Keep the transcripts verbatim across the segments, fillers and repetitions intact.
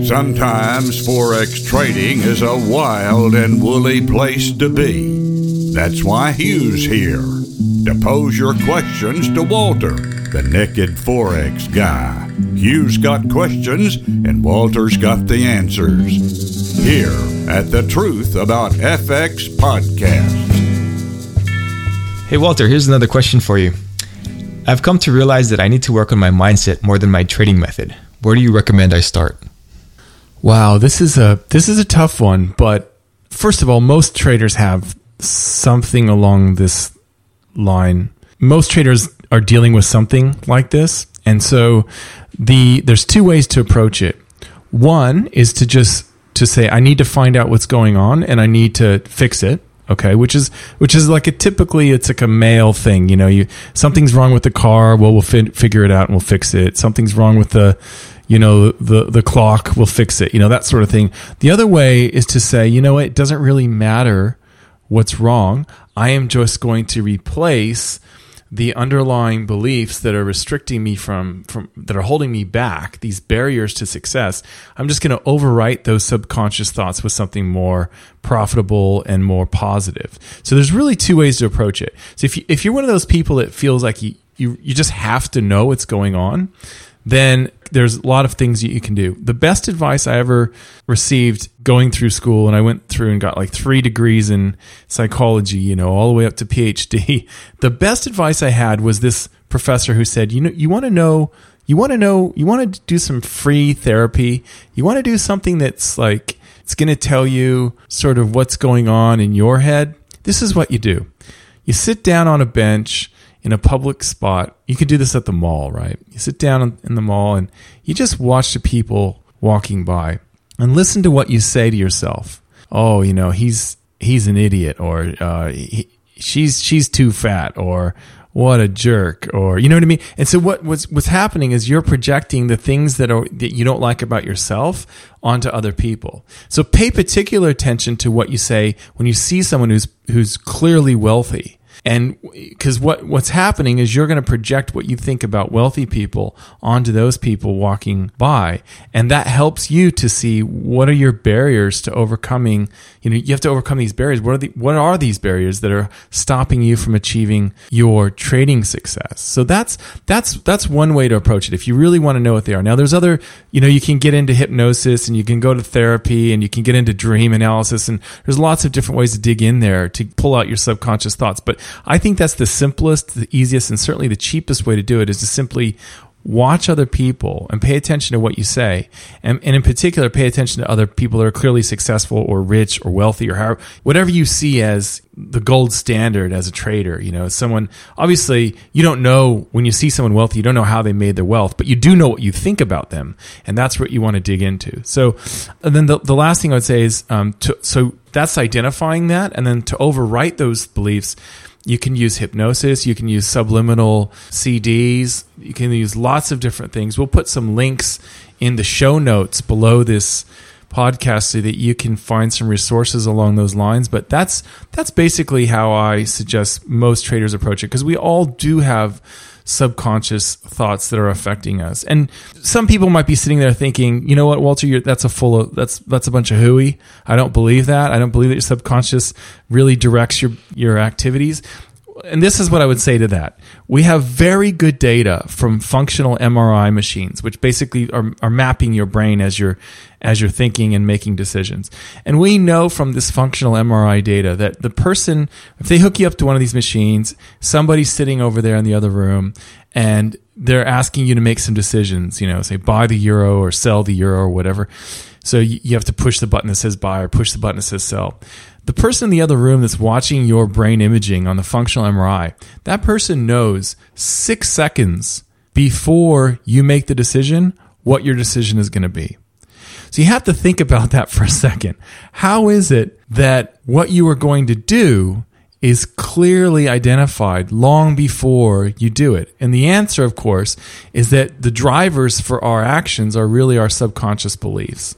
Sometimes Forex trading is a wild and woolly place to be. That's why Hugh's here, to pose your questions to Walter, the naked Forex guy. Hugh's got questions, and Walter's got the answers. Here at the Truth About F X podcast. Hey Walter, here's another question for you. I've come to realize that I need to work on my mindset more than my trading method. Where do you recommend I start? Wow, this is a this is a tough one, but first of all, most traders have something along this line. Most traders are dealing with something like this, and so the there's two ways to approach it. One is to just to say, I need to find out what's going on and I need to fix it. Okay, which is which is like a typically it's like a male thing, you know. You something's wrong with the car, well, we'll fi- figure it out and we'll fix it. Something's wrong with the, you know, the the clock, we'll fix it. You know, that sort of thing. The other way is to say, you know, it doesn't really matter what's wrong. I am just going to replace the underlying beliefs that are restricting me from, from that are holding me back, these barriers to success. I'm just going to overwrite those subconscious thoughts with something more profitable and more positive. So there's really two ways to approach it. So if you, if you're one of those people that feels like you, you, you just have to know what's going on, then there's a lot of things that you can do. The best advice I ever received going through school, and I went through and got like three degrees in psychology, you know, all the way up to P H D. The best advice I had was this professor who said, you know, you want to know, you want to know, you want to do some free therapy. You want to do something that's like, it's going to tell you sort of what's going on in your head. This is what you do. You sit down on a bench in a public spot. You could do this at the mall, right? You sit down in the mall and you just watch the people walking by and listen to what you say to yourself. Oh, you know, he's he's an idiot, or uh, he, she's she's too fat, or what a jerk, or you know what I mean? And so what what's what's happening is you're projecting the things that are that you don't like about yourself onto other people. So pay particular attention to what you say when you see someone who's who's clearly wealthy. And because what, what's happening is you're going to project what you think about wealthy people onto those people walking by. And that helps you to see what are your barriers to overcoming. You know, you have to overcome these barriers. What are the, what are these barriers that are stopping you from achieving your trading success? So that's, that's, that's one way to approach it. If you really want to know what they are. Now there's other, you know, you can get into hypnosis and you can go to therapy and you can get into dream analysis, and there's lots of different ways to dig in there to pull out your subconscious thoughts. But I think that's the simplest, the easiest, and certainly the cheapest way to do it is to simply watch other people and pay attention to what you say. And, and in particular, pay attention to other people that are clearly successful or rich or wealthy or however, whatever you see as the gold standard as a trader. You know, someone, obviously, you don't know when you see someone wealthy, you don't know how they made their wealth, but you do know what you think about them. And that's what you want to dig into. So and then the, the last thing I would say is, um, to, so that's identifying that. And then to overwrite those beliefs, you can use hypnosis, you can use subliminal C Ds, you can use lots of different things. We'll put some links in the show notes below this podcast so that you can find some resources along those lines. But that's that's basically how I suggest most traders approach it, because we all do have subconscious thoughts that are affecting us. And some people might be sitting there thinking, you know what, Walter, you're, that's a full of, that's, that's a bunch of hooey. I don't believe that. I don't believe that your subconscious really directs your, your activities. And this is what I would say to that. We have very good data from functional M R I machines, which basically are, are mapping your brain as you're, as you're thinking and making decisions. And we know from this functional M R I data that the person, if they hook you up to one of these machines, somebody's sitting over there in the other room and they're asking you to make some decisions, you know, say buy the euro or sell the euro or whatever. So you have to push the button that says buy or push the button that says sell. The person in the other room that's watching your brain imaging on the functional M R I, that person knows six seconds before you make the decision what your decision is going to be. So you have to think about that for a second. How is it that what you are going to do is clearly identified long before you do it? And the answer, of course, is that the drivers for our actions are really our subconscious beliefs.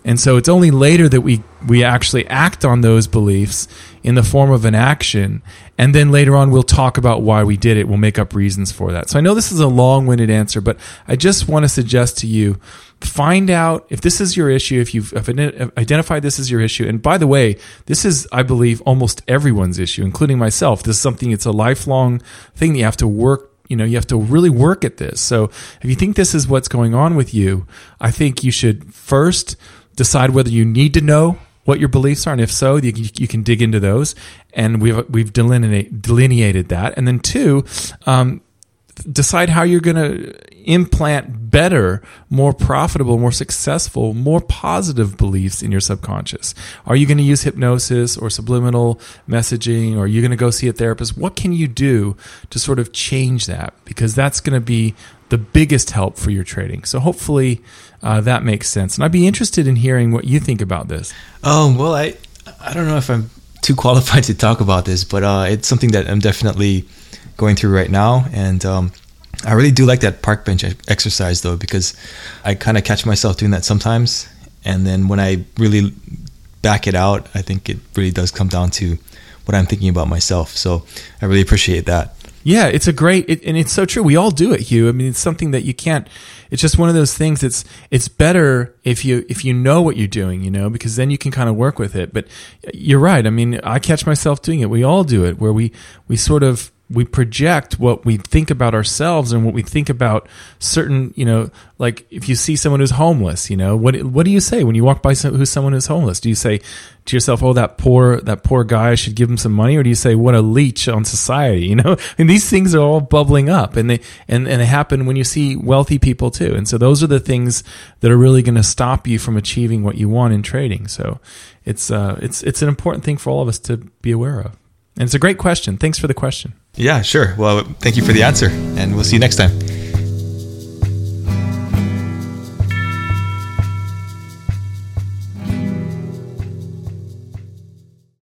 And so it's only later that we, we actually act on those beliefs in the form of an action. And then later on, we'll talk about why we did it. We'll make up reasons for that. So I know this is a long-winded answer, but I just want to suggest to you, find out if this is your issue, if you've identified this as your issue. And by the way, this is, I believe, almost everyone's issue, including myself. This is something, it's a lifelong thing that you have to work, you know, you have to really work at this. So if you think this is what's going on with you, I think you should first decide whether you need to know what your beliefs are, and if so, you, you can dig into those, and we've we've delineate, delineated that. And then two, um, decide how you're going to implant better, more profitable, more successful, more positive beliefs in your subconscious. Are you going to use hypnosis or subliminal messaging, or are you going to go see a therapist? What can you do to sort of change that? Because that's going to be the biggest help for your trading. So hopefully uh, that makes sense. And I'd be interested in hearing what you think about this. Um, well, I I don't know if I'm too qualified to talk about this, but uh, it's something that I'm definitely going through right now. And um, I really do like that park bench exercise, though, because I kind of catch myself doing that sometimes. And then when I really back it out, I think it really does come down to what I'm thinking about myself. So I really appreciate that. Yeah, it's a great, it, and it's so true. We all do it, Hugh. I mean, it's something that you can't, it's just one of those things. It's, it's better if you, if you know what you're doing, you know, because then you can kind of work with it. But you're right. I mean, I catch myself doing it. We all do it, where we, we sort of, we project what we think about ourselves and what we think about certain, you know, like if you see someone who's homeless, you know, what what do you say when you walk by some, who's someone who's homeless? Do you say to yourself, "Oh, that poor that poor guy, I should give him some money," or do you say, "What a leech on society"? You know, and these things are all bubbling up, and they and and they happen when you see wealthy people too. And so those are the things that are really going to stop you from achieving what you want in trading. So it's uh it's it's an important thing for all of us to be aware of. And it's a great question. Thanks for the question. Yeah, sure. Well, thank you for the answer, and we'll see you next time.